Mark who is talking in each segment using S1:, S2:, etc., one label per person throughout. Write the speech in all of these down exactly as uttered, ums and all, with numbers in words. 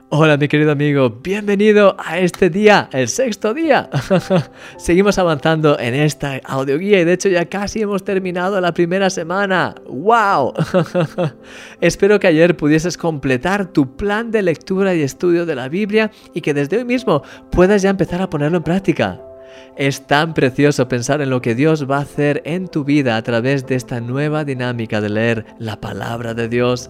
S1: Hola mi querido amigo, bienvenido a este día, el sexto día. Seguimos avanzando en esta audioguía y de hecho ya casi hemos terminado la primera semana. ¡Wow! Espero que ayer pudieses completar tu plan de lectura y estudio de la Biblia y que desde hoy mismo puedas ya empezar a ponerlo en práctica. Es tan precioso pensar en lo que Dios va a hacer en tu vida a través de esta nueva dinámica de leer la palabra de Dios.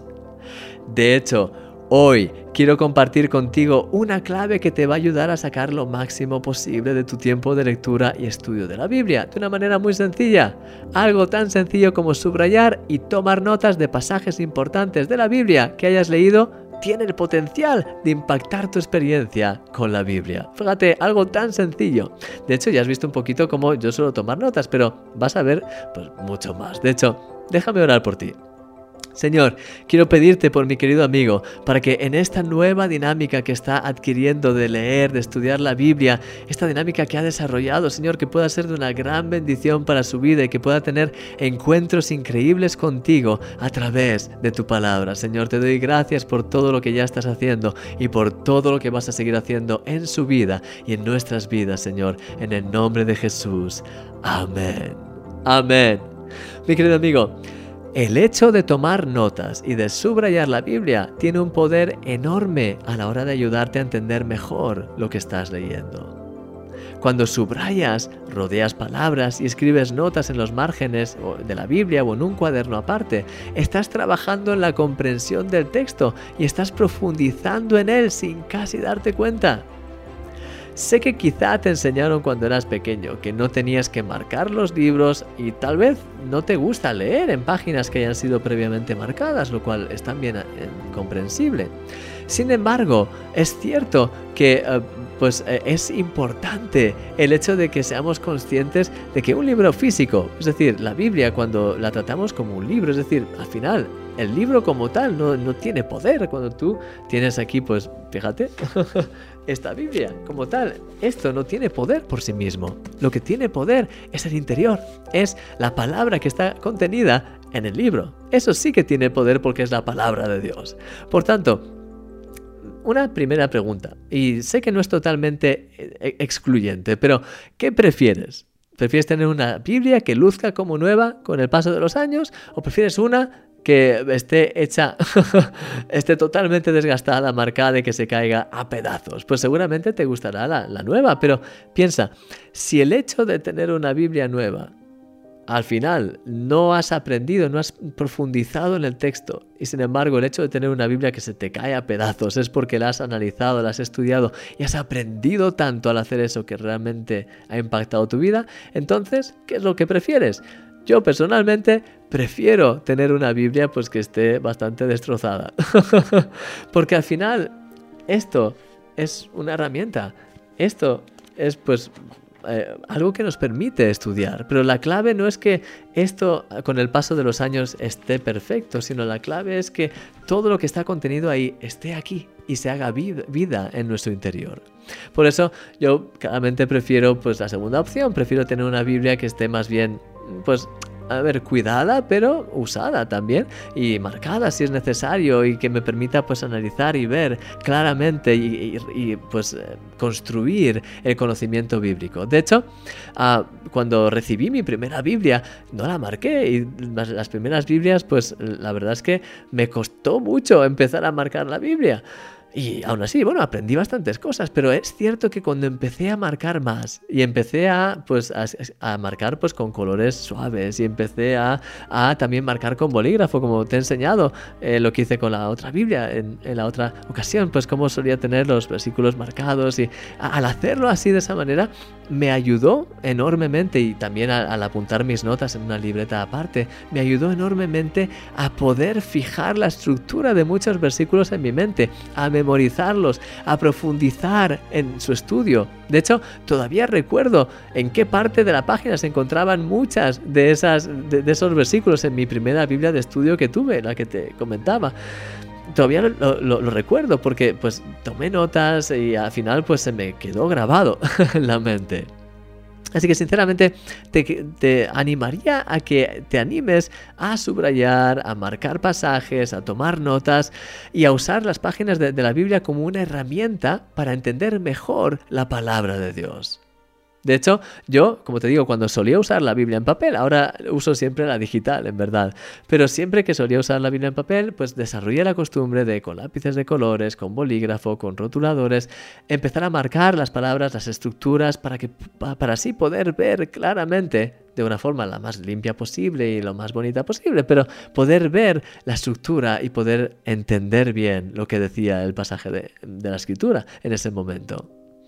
S1: De hecho, hoy quiero compartir contigo una clave que te va a ayudar a sacar lo máximo posible de tu tiempo de lectura y estudio de la Biblia, de una manera muy sencilla. Algo tan sencillo como subrayar y tomar notas de pasajes importantes de la Biblia que hayas leído tiene el potencial de impactar tu experiencia con la Biblia. Fíjate, algo tan sencillo. De hecho, ya has visto un poquito cómo yo suelo tomar notas, pero vas a ver pues, mucho más. De hecho, déjame orar por ti. Señor, quiero pedirte por mi querido amigo, para que en esta nueva dinámica que está adquiriendo de leer, de estudiar la Biblia, esta dinámica que ha desarrollado, Señor, que pueda ser de una gran bendición para su vida y que pueda tener encuentros increíbles contigo a través de tu palabra. Señor, te doy gracias por todo lo que ya estás haciendo y por todo lo que vas a seguir haciendo en su vida y en nuestras vidas, Señor, en el nombre de Jesús. Amén. Amén. Mi querido amigo, el hecho de tomar notas y de subrayar la Biblia tiene un poder enorme a la hora de ayudarte a entender mejor lo que estás leyendo. Cuando subrayas, rodeas palabras y escribes notas en los márgenes de la Biblia o en un cuaderno aparte, estás trabajando en la comprensión del texto y estás profundizando en él sin casi darte cuenta. Sé que quizá te enseñaron cuando eras pequeño que no tenías que marcar los libros y tal vez no te gusta leer en páginas que hayan sido previamente marcadas, lo cual es también eh, comprensible. Sin embargo, es cierto que eh, pues, eh, es importante el hecho de que seamos conscientes de que un libro físico, es decir, la Biblia, cuando la tratamos como un libro, es decir, al final, el libro como tal no, no tiene poder. Cuando tú tienes aquí, pues, fíjate, esta Biblia como tal, esto no tiene poder por sí mismo. Lo que tiene poder es el interior, es la palabra que está contenida en el libro. Eso sí que tiene poder porque es la palabra de Dios. Por tanto, una primera pregunta, y sé que no es totalmente excluyente, pero ¿qué prefieres? ¿Prefieres tener una Biblia que luzca como nueva con el paso de los años o prefieres una que esté hecha, esté totalmente desgastada, marcada y que se caiga a pedazos? Pues seguramente te gustará la, la nueva, pero piensa, si el hecho de tener una Biblia nueva, al final no has aprendido, no has profundizado en el texto y sin embargo el hecho de tener una Biblia que se te cae a pedazos es porque la has analizado, la has estudiado y has aprendido tanto al hacer eso que realmente ha impactado tu vida, entonces, ¿qué es lo que prefieres? Yo personalmente prefiero tener una Biblia pues que esté bastante destrozada. Porque al final esto es una herramienta. Esto es pues eh, algo que nos permite estudiar. Pero la clave no es que esto con el paso de los años esté perfecto, sino la clave es que todo lo que está contenido ahí esté aquí y se haga vida, vida en nuestro interior. Por eso yo claramente prefiero pues la segunda opción. Prefiero tener una Biblia que esté más bien pues a ver, cuidada, pero usada también y marcada si es necesario y que me permita pues analizar y ver claramente y, y, y pues construir el conocimiento bíblico. De hecho, uh, cuando recibí mi primera Biblia no la marqué y las, las primeras Biblias pues la verdad es que me costó mucho empezar a marcar la Biblia. Y aún así, bueno, aprendí bastantes cosas, pero es cierto que cuando empecé a marcar más y empecé a, pues, a, a marcar pues, con colores suaves y empecé a, a también marcar con bolígrafo, como te he enseñado eh, lo que hice con la otra Biblia en, en la otra ocasión, pues cómo solía tener los versículos marcados y a, al hacerlo así de esa manera me ayudó enormemente y también a, al apuntar mis notas en una libreta aparte, me ayudó enormemente a poder fijar la estructura de muchos versículos en mi mente, a memorizarlos, a profundizar en su estudio. De hecho, todavía recuerdo en qué parte de la página se encontraban muchas de, esas, de, de esos versículos en mi primera Biblia de estudio que tuve, la que te comentaba. Todavía lo, lo, lo recuerdo porque pues tomé notas y al final pues se me quedó grabado en la mente. Así que sinceramente te, te animaría a que te animes a subrayar, a marcar pasajes, a tomar notas y a usar las páginas de, de la Biblia como una herramienta para entender mejor la palabra de Dios. De hecho, yo, como te digo, cuando solía usar la Biblia en papel, ahora uso siempre la digital, en verdad. Pero siempre que solía usar la Biblia en papel, pues desarrollé la costumbre de, con lápices de colores, con bolígrafo, con rotuladores, empezar a marcar las palabras, las estructuras, para, que, para así poder ver claramente, de una forma la más limpia posible y lo más bonita posible, pero poder ver la estructura y poder entender bien lo que decía el pasaje de, de la Escritura en ese momento.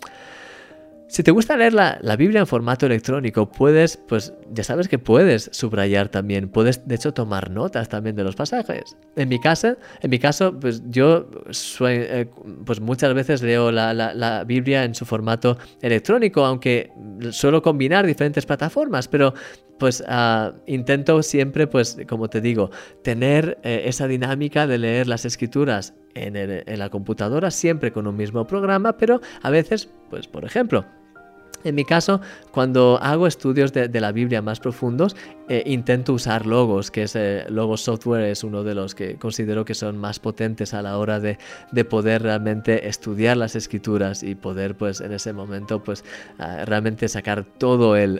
S1: Si te gusta leer la, la Biblia en formato electrónico, puedes, pues ya sabes que puedes subrayar también, puedes de hecho tomar notas también de los pasajes. En mi caso, en mi caso pues yo eh, pues muchas veces leo la, la, la Biblia en su formato electrónico, aunque suelo combinar diferentes plataformas, pero pues uh, intento siempre, pues como te digo, tener eh, esa dinámica de leer las escrituras en, el, en la computadora, siempre con un mismo programa, pero a veces, pues por ejemplo, en mi caso, cuando hago estudios de, de la Biblia más profundos, eh, intento usar Logos, que es eh, Logos Software es uno de los que considero que son más potentes a la hora de, de poder realmente estudiar las escrituras y poder, pues, en ese momento, pues, uh, realmente sacar todo el,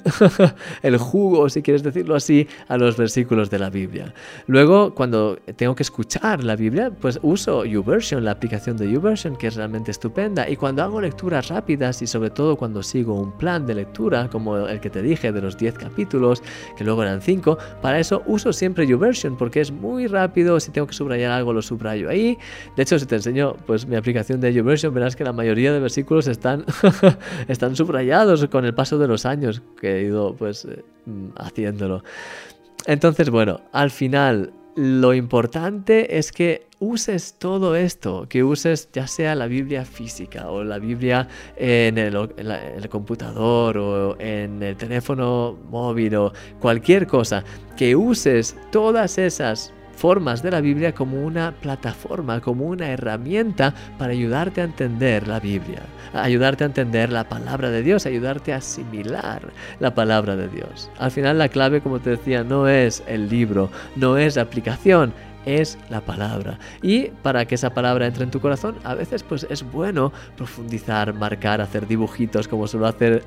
S1: el jugo, si quieres decirlo así, a los versículos de la Biblia. Luego, cuando tengo que escuchar la Biblia, pues uso YouVersion, la aplicación de YouVersion, que es realmente estupenda. Y cuando hago lecturas rápidas y sobre todo cuando sigo un plan de lectura como el que te dije de los diez capítulos, que luego eran cinco, para eso uso siempre YouVersion porque es muy rápido. Si tengo que subrayar algo lo subrayo ahí. De hecho, si te enseño pues mi aplicación de YouVersion, verás que la mayoría de versículos están, están subrayados con el paso de los años que he ido pues eh, haciéndolo. Entonces, bueno, al final lo importante es que uses todo esto, que uses ya sea la Biblia física o la Biblia en el, en la, en el computador o en el teléfono móvil o cualquier cosa, que uses todas esas formas de la Biblia como una plataforma, como una herramienta para ayudarte a entender la Biblia, a ayudarte a entender la palabra de Dios, a ayudarte a asimilar la palabra de Dios. Al final la clave, como te decía, no es el libro, no es la aplicación, es la palabra. Y para que esa palabra entre en tu corazón, a veces pues es bueno profundizar, marcar, hacer dibujitos como suelo hacer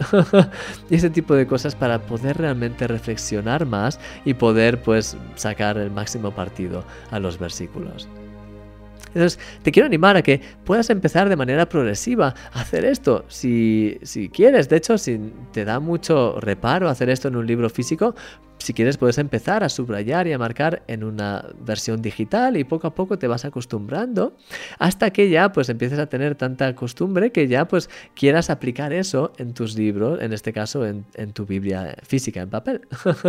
S1: y ese tipo de cosas para poder realmente reflexionar más y poder pues sacar el máximo partido a los versículos. Entonces, te quiero animar a que puedas empezar de manera progresiva a hacer esto, si, si quieres. De hecho, si te da mucho reparo hacer esto en un libro físico, si quieres puedes empezar a subrayar y a marcar en una versión digital y poco a poco te vas acostumbrando hasta que ya pues empieces a tener tanta costumbre que ya pues quieras aplicar eso en tus libros, en este caso en, en tu Biblia física, en papel.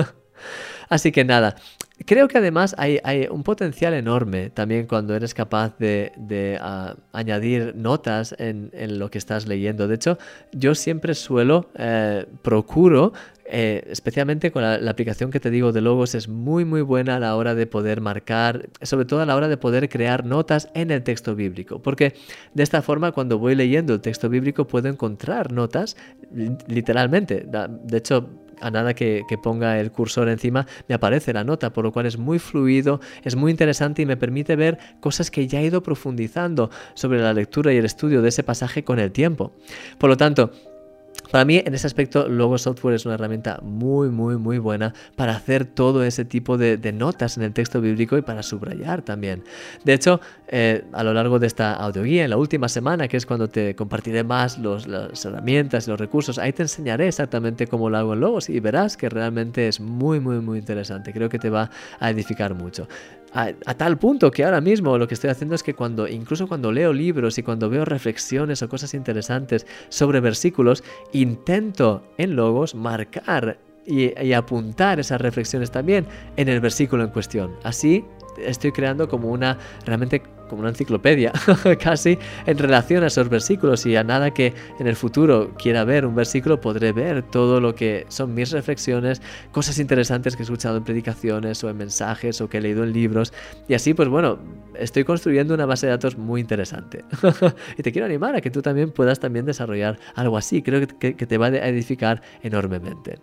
S1: Así que nada, creo que además hay, hay un potencial enorme también cuando eres capaz de, de uh, añadir notas en, en lo que estás leyendo. De hecho, yo siempre suelo, eh, procuro, eh, especialmente con la, la aplicación que te digo de Logos, es muy muy buena a la hora de poder marcar, sobre todo a la hora de poder crear notas en el texto bíblico, porque de esta forma cuando voy leyendo el texto bíblico puedo encontrar notas literalmente. De hecho, a nada que, que ponga el cursor encima me aparece la nota, por lo cual es muy fluido, es muy interesante y me permite ver cosas que ya he ido profundizando sobre la lectura y el estudio de ese pasaje con el tiempo. Por lo tanto, para mí, en ese aspecto, Logos Software es una herramienta muy, muy, muy buena para hacer todo ese tipo de, de notas en el texto bíblico y para subrayar también. De hecho, eh, a lo largo de esta audioguía, en la última semana, que es cuando te compartiré más los, las herramientas y los recursos, ahí te enseñaré exactamente cómo lo hago en Logos y verás que realmente es muy, muy, muy interesante. Creo que te va a edificar mucho. A, a tal punto que ahora mismo lo que estoy haciendo es que cuando, incluso cuando leo libros y cuando veo reflexiones o cosas interesantes sobre versículos, intento en Logos marcar y, y apuntar esas reflexiones también en el versículo en cuestión. Así estoy creando como una realmente como una enciclopedia casi en relación a esos versículos, y a nada que en el futuro quiera ver un versículo podré ver todo lo que son mis reflexiones, cosas interesantes que he escuchado en predicaciones o en mensajes o que he leído en libros, y así pues bueno, estoy construyendo una base de datos muy interesante. Y te quiero animar a que tú también puedas también desarrollar algo así. Creo que, que, que te va a edificar enormemente.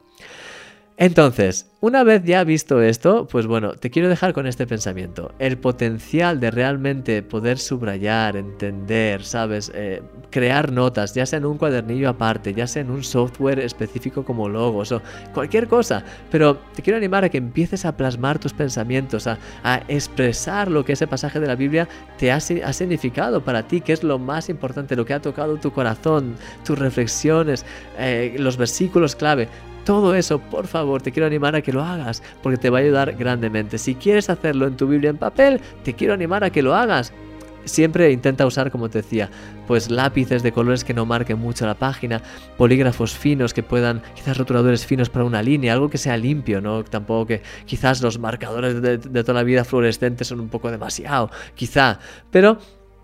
S1: Entonces, una vez ya visto esto, pues bueno, te quiero dejar con este pensamiento. El potencial de realmente poder subrayar, entender, ¿sabes? Eh, crear notas, ya sea en un cuadernillo aparte, ya sea en un software específico como Logos o cualquier cosa. Pero te quiero animar a que empieces a plasmar tus pensamientos, a, a expresar lo que ese pasaje de la Biblia te ha, ha significado para ti, que es lo más importante, lo que ha tocado tu corazón, tus reflexiones, eh, los versículos clave. Todo eso, por favor, te quiero animar a que lo hagas, porque te va a ayudar grandemente. Si quieres hacerlo en tu Biblia en papel, te quiero animar a que lo hagas. Siempre intenta usar, como te decía, pues lápices de colores que no marquen mucho la página, bolígrafos finos que puedan, quizás rotuladores finos para una línea, algo que sea limpio, ¿no? Tampoco que quizás los marcadores de, de toda la vida fluorescentes son un poco demasiado, quizá, pero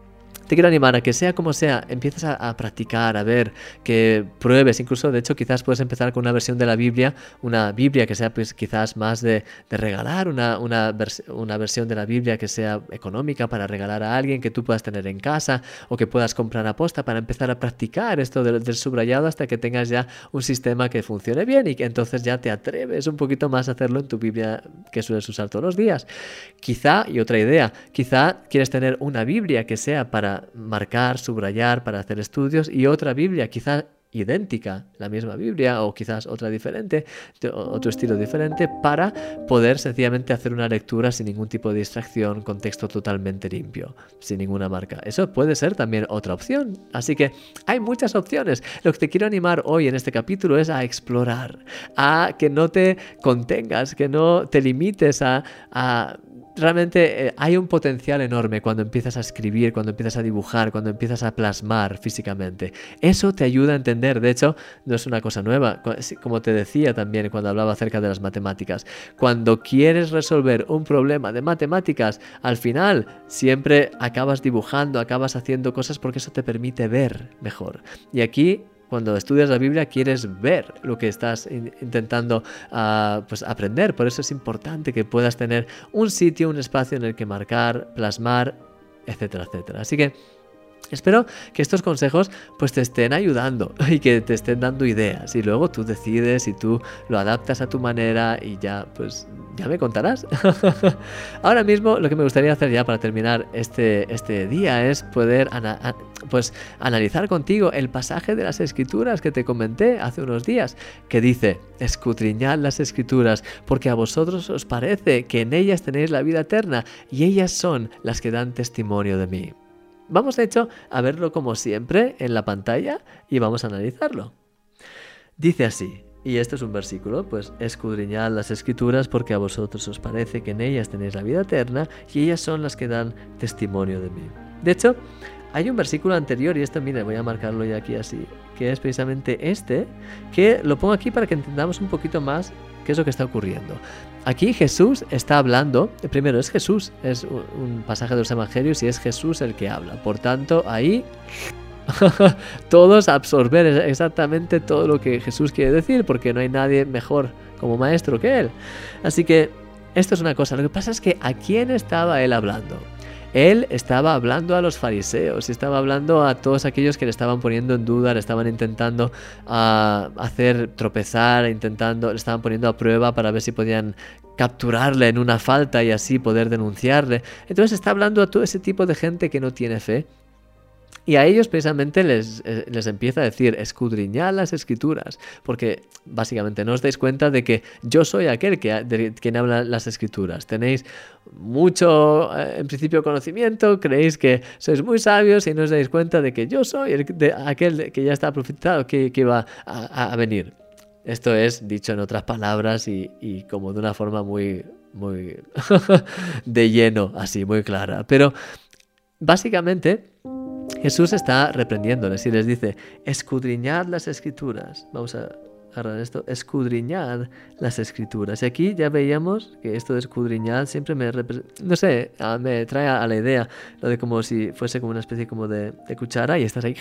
S1: te quiero animar a que sea como sea, empieces a, a practicar, a ver, que pruebes, incluso de hecho quizás puedes empezar con una versión de la Biblia, una Biblia que sea pues quizás más de, de regalar, una, una, vers una versión de la Biblia que sea económica para regalar a alguien, que tú puedas tener en casa o que puedas comprar a posta para empezar a practicar esto del, del subrayado hasta que tengas ya un sistema que funcione bien y que entonces ya te atreves un poquito más a hacerlo en tu Biblia que sueles usar todos los días. Quizá, y otra idea, quizá quieres tener una Biblia que sea para marcar, subrayar, para hacer estudios, y otra Biblia quizás idéntica, la misma Biblia o quizás otra diferente, otro estilo diferente, para poder sencillamente hacer una lectura sin ningún tipo de distracción, con texto totalmente limpio, sin ninguna marca. Eso puede ser también otra opción. Así que hay muchas opciones. Lo que te quiero animar hoy en este capítulo es a explorar, a que no te contengas, que no te limites a... a Realmente eh, hay un potencial enorme cuando empiezas a escribir, cuando empiezas a dibujar, cuando empiezas a plasmar físicamente. Eso te ayuda a entender. De hecho, no es una cosa nueva. Como te decía también cuando hablaba acerca de las matemáticas. Cuando quieres resolver un problema de matemáticas, al final siempre acabas dibujando, acabas haciendo cosas porque eso te permite ver mejor. Y aquí, cuando estudias la Biblia, quieres ver lo que estás in- intentando uh, pues aprender. Por eso es importante que puedas tener un sitio, un espacio en el que marcar, plasmar, etcétera, etcétera. Así que espero que estos consejos pues te estén ayudando y que te estén dando ideas, y luego tú decides y tú lo adaptas a tu manera y ya pues ya me contarás. Ahora mismo lo que me gustaría hacer ya para terminar este, este día es poder ana- pues analizar contigo el pasaje de las Escrituras que te comenté hace unos días, que dice: escudriñad las Escrituras, porque a vosotros os parece que en ellas tenéis la vida eterna, y ellas son las que dan testimonio de mí. Vamos de hecho a verlo como siempre en la pantalla y vamos a analizarlo. Dice así, y este es un versículo, pues escudriñad las Escrituras porque a vosotros os parece que en ellas tenéis la vida eterna y ellas son las que dan testimonio de mí. De hecho, hay un versículo anterior, y esto, mira, voy a marcarlo ya aquí así, que es precisamente este, que lo pongo aquí para que entendamos un poquito más qué es lo que está ocurriendo. Aquí Jesús está hablando, primero es Jesús, es un pasaje de los evangelios y es Jesús el que habla. Por tanto, ahí todos absorber exactamente todo lo que Jesús quiere decir, porque no hay nadie mejor como maestro que él. Así que esto es una cosa. Lo que pasa es que ¿a quién estaba él hablando? Él estaba hablando a los fariseos, estaba hablando a todos aquellos que le estaban poniendo en duda, le estaban intentando uh, hacer tropezar, intentando, le estaban poniendo a prueba para ver si podían capturarle en una falta y así poder denunciarle. Entonces está hablando a todo ese tipo de gente que no tiene fe. Y a ellos precisamente les, les empieza a decir: escudriñad las Escrituras, porque básicamente no os dais cuenta de que yo soy aquel que, de quien habla las Escrituras. Tenéis mucho, eh, en principio, conocimiento, creéis que sois muy sabios y no os dais cuenta de que yo soy el, de, aquel que ya está profetizado que, que iba a, a venir. Esto es dicho en otras palabras y, y como de una forma muy, muy de lleno, así, muy clara. Pero básicamente Jesús está reprendiéndoles y les dice: escudriñad las Escrituras. Vamos a agarrar esto, escudriñad las escrituras. Y aquí ya veíamos que esto de escudriñar siempre me, no sé, me trae a la idea lo de como si fuese como una especie como de, de cuchara y estás ahí,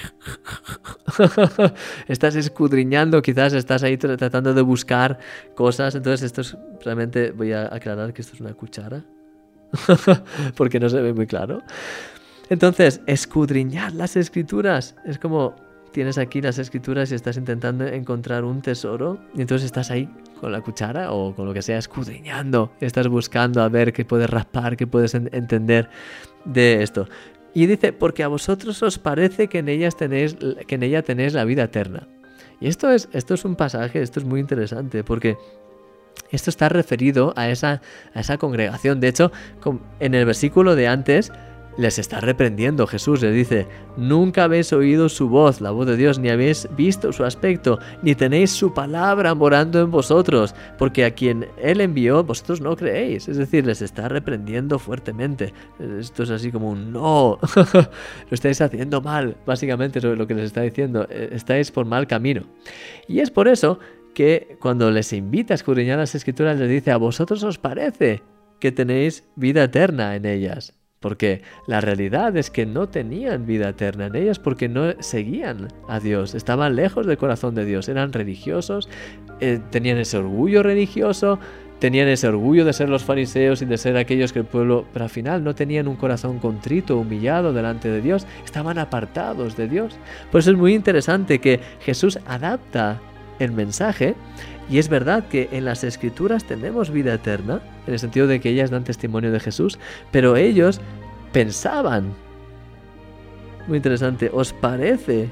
S1: estás escudriñando, quizás estás ahí tratando de buscar cosas. Entonces esto es, realmente voy a aclarar que esto es una cuchara, porque no se ve muy claro. Entonces, escudriñar las escrituras es como tienes aquí las escrituras y estás intentando encontrar un tesoro y entonces estás ahí con la cuchara o con lo que sea escudriñando, estás buscando a ver qué puedes raspar, qué puedes en- entender de esto. Y dice, porque a vosotros os parece que en ellas tenéis, que en ella tenéis la vida eterna. Y esto es, esto es un pasaje, esto es muy interesante porque esto está referido a esa, a esa congregación. De hecho, en el versículo de antes les está reprendiendo Jesús, les dice, nunca habéis oído su voz, la voz de Dios, ni habéis visto su aspecto, ni tenéis su palabra morando en vosotros, porque a quien Él envió, vosotros no creéis. Es decir, les está reprendiendo fuertemente. Esto es así como un no, lo estáis haciendo mal, básicamente es lo que les está diciendo, estáis por mal camino. Y es por eso que cuando les invita a escudriñar las escrituras, les dice, a vosotros os parece que tenéis vida eterna en ellas. Porque la realidad es que no tenían vida eterna en ellas porque no seguían a Dios, estaban lejos del corazón de Dios, eran religiosos, eh, tenían ese orgullo religioso, tenían ese orgullo de ser los fariseos y de ser aquellos que el pueblo, pero al final no tenían un corazón contrito, humillado delante de Dios, estaban apartados de Dios. Por eso es muy interesante que Jesús adapta el mensaje. Y es verdad que en las escrituras tenemos vida eterna, en el sentido de que ellas dan testimonio de Jesús, pero ellos pensaban, muy interesante, ¿os parece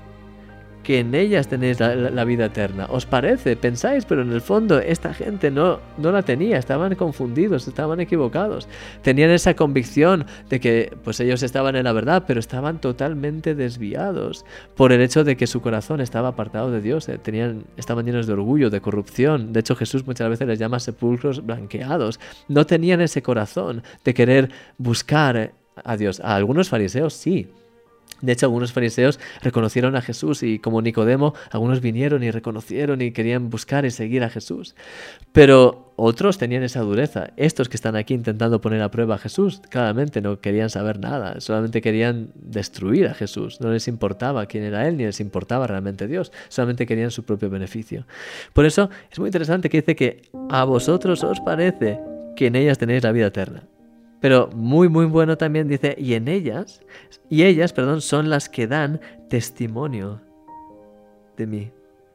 S1: que en ellas tenéis la, la, la vida eterna? ¿Os parece? Pensáis, pero en el fondo esta gente no, no la tenía, estaban confundidos, estaban equivocados. Tenían esa convicción de que pues ellos estaban en la verdad, pero estaban totalmente desviados por el hecho de que su corazón estaba apartado de Dios. Eh, tenían, estaban llenos de orgullo, de corrupción. De hecho, Jesús muchas veces les llama sepulcros blanqueados. No tenían ese corazón de querer buscar a Dios. A algunos fariseos sí. De hecho, algunos fariseos reconocieron a Jesús y como Nicodemo, algunos vinieron y reconocieron y querían buscar y seguir a Jesús. Pero otros tenían esa dureza. Estos que están aquí intentando poner a prueba a Jesús, claramente no querían saber nada, solamente querían destruir a Jesús. No les importaba quién era Él, ni les importaba realmente Dios, solamente querían su propio beneficio. Por eso es muy interesante que dice que a vosotros os parece que en ellas tenéis la vida eterna. Pero muy muy bueno también dice, y en ellas, y ellas, perdón, son las que dan testimonio de mí.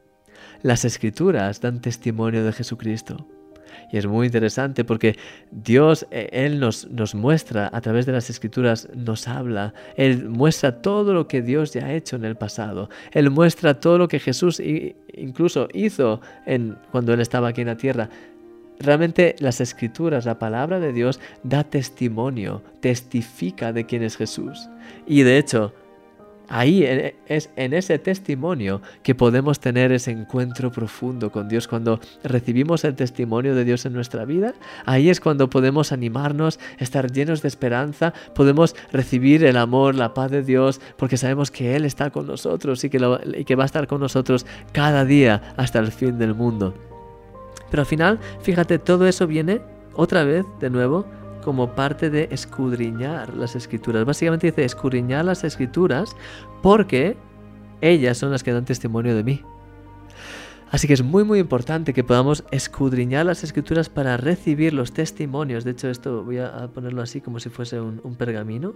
S1: Las escrituras dan testimonio de Jesucristo. Y es muy interesante porque Dios, Él nos, nos muestra, a través de las escrituras nos habla, Él muestra todo lo que Dios ya ha hecho en el pasado. Él muestra todo lo que Jesús incluso hizo en, cuando Él estaba aquí en la tierra. Realmente las escrituras, la palabra de Dios da testimonio, testifica de quién es Jesús. Y de hecho, ahí es en ese testimonio que podemos tener ese encuentro profundo con Dios. Cuando recibimos el testimonio de Dios en nuestra vida, ahí es cuando podemos animarnos, estar llenos de esperanza, podemos recibir el amor, la paz de Dios, porque sabemos que Él está con nosotros y que, lo, y que va a estar con nosotros cada día hasta el fin del mundo. Pero al final, fíjate, todo eso viene otra vez, de nuevo, como parte de escudriñar las escrituras. Básicamente dice escudriñar las escrituras porque ellas son las que dan testimonio de mí. Así que es muy muy importante que podamos escudriñar las escrituras para recibir los testimonios. De hecho, esto voy a ponerlo así como si fuese un, un pergamino.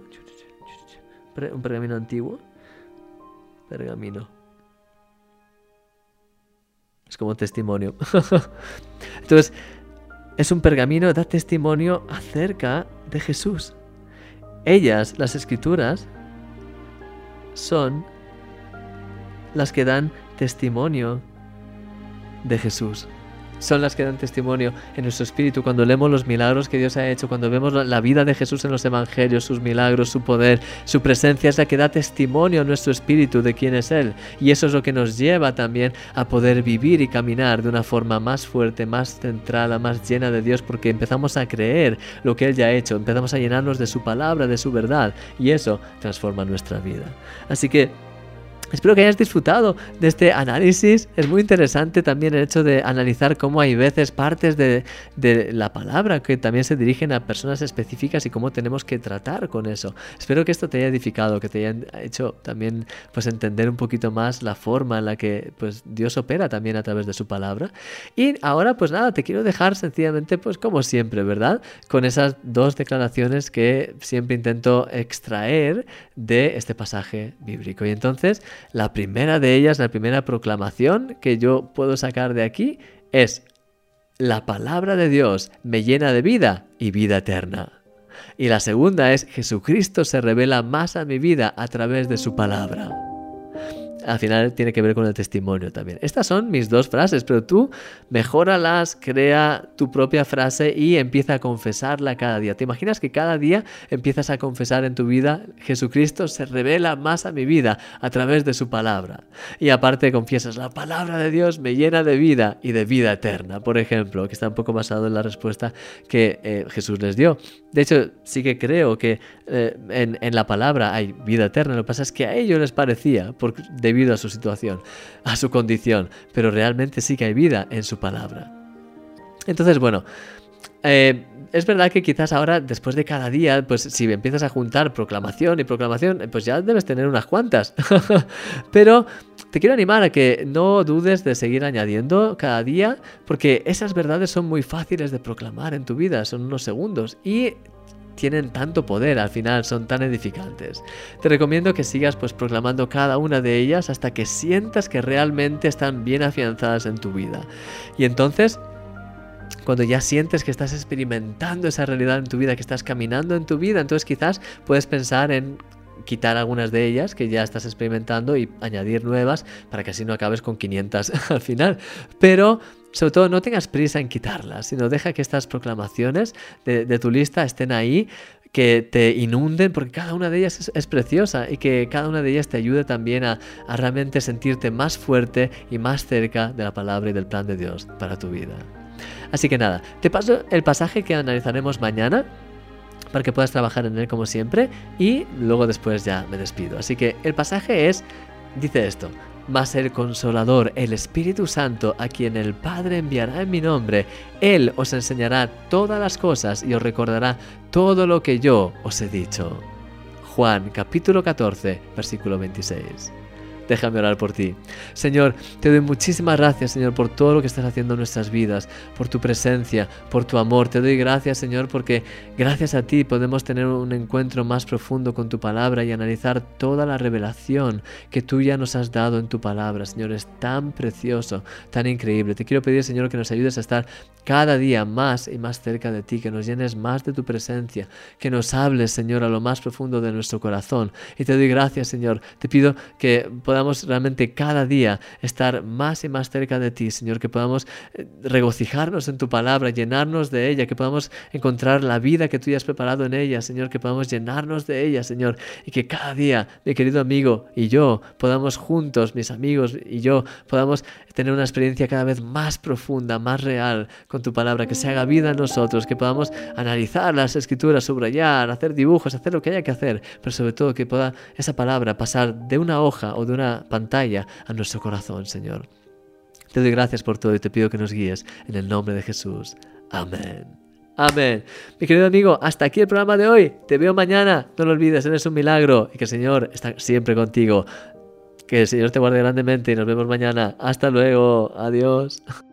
S1: Un pergamino antiguo. Pergamino. Es como testimonio. Entonces, es un pergamino, da testimonio acerca de Jesús. Ellas, las escrituras, son las que dan testimonio de Jesús. Son las que dan testimonio en nuestro espíritu cuando leemos los milagros que Dios ha hecho, cuando vemos la vida de Jesús en los evangelios, sus milagros, su poder, su presencia es la que da testimonio a nuestro espíritu de quién es Él. Y eso es lo que nos lleva también a poder vivir y caminar de una forma más fuerte, más centrada, más llena de Dios, porque empezamos a creer lo que Él ya ha hecho, empezamos a llenarnos de su palabra, de su verdad, y eso transforma nuestra vida. Así que Espero que hayas disfrutado de este análisis. Es muy interesante también el hecho de analizar cómo hay veces partes de, de la palabra que también se dirigen a personas específicas y cómo tenemos que tratar con eso. Espero que esto te haya edificado, que te haya hecho también pues entender un poquito más la forma en la que pues Dios opera también a través de su palabra. Y ahora pues nada, te quiero dejar sencillamente pues como siempre, ¿verdad? Con esas dos declaraciones que siempre intento extraer de este pasaje bíblico. Y entonces la primera de ellas, la primera proclamación que yo puedo sacar de aquí es: la palabra de Dios me llena de vida y vida eterna. Y la segunda es: Jesucristo se revela más a mi vida a través de su palabra. Al final tiene que ver con el testimonio también. Estas son mis dos frases, pero tú mejóralas, crea tu propia frase y empieza a confesarla cada día. ¿Te imaginas que cada día empiezas a confesar en tu vida: Jesucristo se revela más a mi vida a través de su palabra? Y aparte confiesas: la palabra de Dios me llena de vida y de vida eterna, por ejemplo, que está un poco basado en la respuesta que eh, Jesús les dio. De hecho, sí que creo que eh, en, en la palabra hay vida eterna. Lo que pasa es que a ellos les parecía, por, debido a su situación, a su condición, pero realmente sí que hay vida en su palabra. Entonces, bueno, eh, es verdad que quizás ahora, después de cada día, pues si empiezas a juntar proclamación y proclamación, pues ya debes tener unas cuantas. Pero te quiero animar a que no dudes de seguir añadiendo cada día, porque esas verdades son muy fáciles de proclamar en tu vida, son unos segundos y tienen tanto poder, al final son tan edificantes. Te recomiendo que sigas pues proclamando cada una de ellas hasta que sientas que realmente están bien afianzadas en tu vida. Y entonces, cuando ya sientes que estás experimentando esa realidad en tu vida, que estás caminando en tu vida, entonces quizás puedes pensar en quitar algunas de ellas que ya estás experimentando y añadir nuevas para que así no acabes con quinientas al final. Pero sobre todo no tengas prisa en quitarlas, sino deja que estas proclamaciones de, de tu lista estén ahí, que te inunden, porque cada una de ellas es, es preciosa y que cada una de ellas te ayude también a, a realmente sentirte más fuerte y más cerca de la palabra y del plan de Dios para tu vida. Así que nada, te paso el pasaje que analizaremos mañana para que puedas trabajar en él como siempre y luego después ya me despido. Así que el pasaje es, dice esto: mas el Consolador, el Espíritu Santo, a quien el Padre enviará en mi nombre, Él os enseñará todas las cosas y os recordará todo lo que yo os he dicho. Juan capítulo catorce, versículo veintiséis. Déjame orar por ti. Señor, te doy muchísimas gracias, Señor, por todo lo que estás haciendo en nuestras vidas, por tu presencia, por tu amor. Te doy gracias, Señor, porque gracias a ti podemos tener un encuentro más profundo con tu palabra y analizar toda la revelación que tú ya nos has dado en tu palabra. Señor, es tan precioso, tan increíble. Te quiero pedir, Señor, que nos ayudes a estar cada día más y más cerca de ti, que nos llenes más de tu presencia, que nos hables, Señor, a lo más profundo de nuestro corazón. Y te doy gracias, Señor. Te pido que podamos realmente cada día estar más y más cerca de ti, Señor, que podamos regocijarnos en tu palabra, llenarnos de ella, que podamos encontrar la vida que tú ya has preparado en ella, Señor, que podamos llenarnos de ella, Señor, y que cada día, mi querido amigo y yo, podamos juntos, mis amigos y yo, podamos tener una experiencia cada vez más profunda, más real con tu palabra, que se haga vida en nosotros, que podamos analizar las escrituras, subrayar, hacer dibujos, hacer lo que haya que hacer, pero sobre todo que pueda esa palabra pasar de una hoja o de una pantalla a nuestro corazón, Señor. Te doy gracias por todo y te pido que nos guíes en el nombre de Jesús. Amén. Amén. Mi querido amigo, hasta aquí el programa de hoy. Te veo mañana. No lo olvides, eres un milagro y que el Señor está siempre contigo. Que el Señor te guarde grandemente y nos vemos mañana. Hasta luego. Adiós.